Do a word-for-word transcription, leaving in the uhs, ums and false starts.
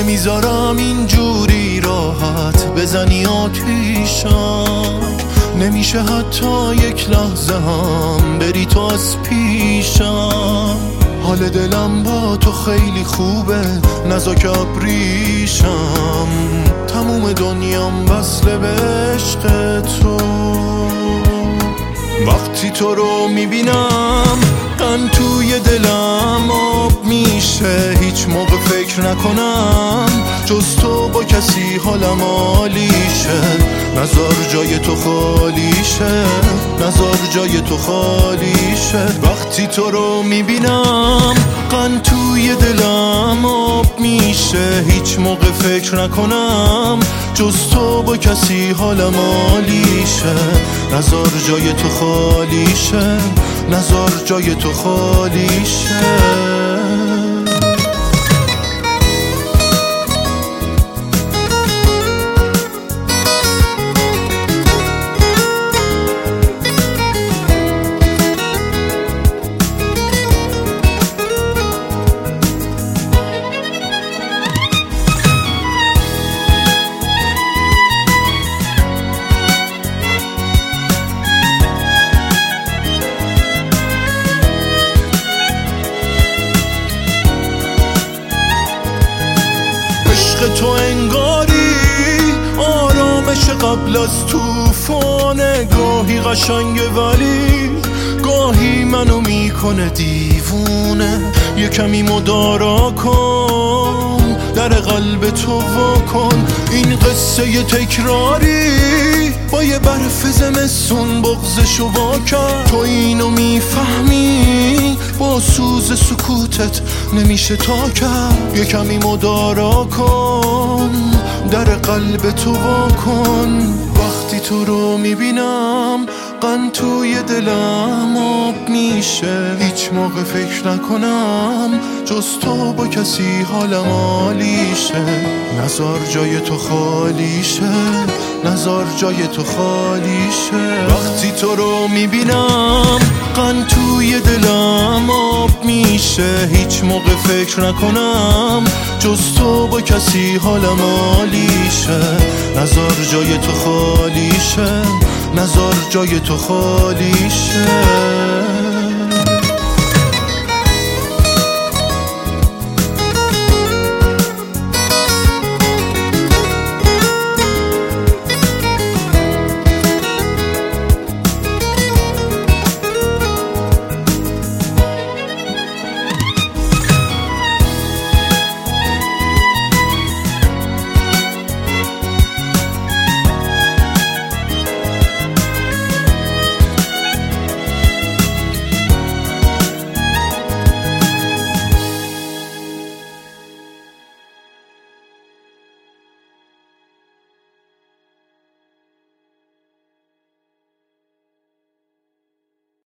نمیذارم اینجوری راحت بزنی آتیشم، نمیشه حتی یک لحظه هم بری تو از پیشم. حال دلم با تو خیلی خوبه، نزاک ابریشم، تموم دنیام وصله به عشق تو. وقتی تو رو میبینم قند توی دلم آب میشه، هیچ موقع فکر نکنم جز تو با کسی حالم عالیشه. نزار جای تو خالیشه، نزار جای تو خالیشه. وقتی تو رو میبینم قند توی دلم آب میشه، هیچ موقع فکر نکنم جز تو با کسی حالم عالیشه. نزار جای تو خالیشه، نزار جای تو خالیشه. عشق تو انگاری آرامش قبل از توفانه، گاهی قشنگه ولی گاهی منو میکنه دیوونه. یه کمی مدارا کن، در قلب تو واکن، این قصه ی تکراری با یه برف زمستون بغضشو واکن. تو اینو میفهمی با سوز سکوتت نمیشه تا کرد. یه کمی مدارا کن، در قلب تو واکن. وقتی تو رو میبینم قند توی دلم آب میشه، هیچ موقع فکر نکنم جز تو با کسی حالم عالیشه. نزار جای تو خالیشه، نزار جای تو خالیشه. وقتی تو رو میبینم قند توی دلم آب میشه، هیچ موقع فکر نکنم جز تو با کسی حالم عالیشه. نزار جای تو خالیشه، نزار جای تو خالیشه.